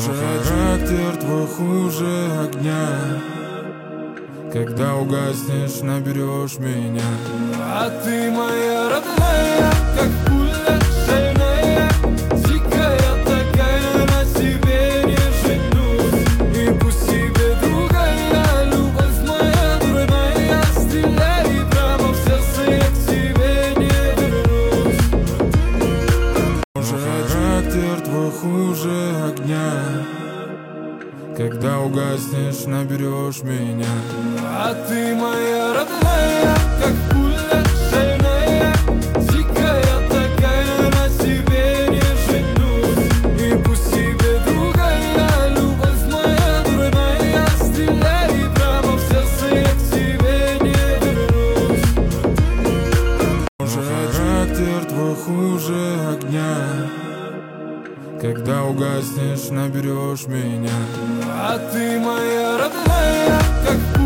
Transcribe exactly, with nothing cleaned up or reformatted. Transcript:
Но характер твой хуже огня. Когда угаснешь, наберешь меня. А ты моя родная, как пуля шальная, дикая такая, на тебе не женюсь. И пусть тебе другая любовь моя дурная, стреляй прямо в сердце, я к тебе не вернусь. Но характер твой хуже огня. Когда угаснешь, наберешь меня. А ты моя родная, как пуля шальная, дикая такая, на тебе не женюсь. И пусть тебе другая любовь моя дурная, стреляй прямо в сердце, я к тебе не вернусь. Но характер твой хуже огня. Когда угаснешь, наберешь меня. А ты моя родная, как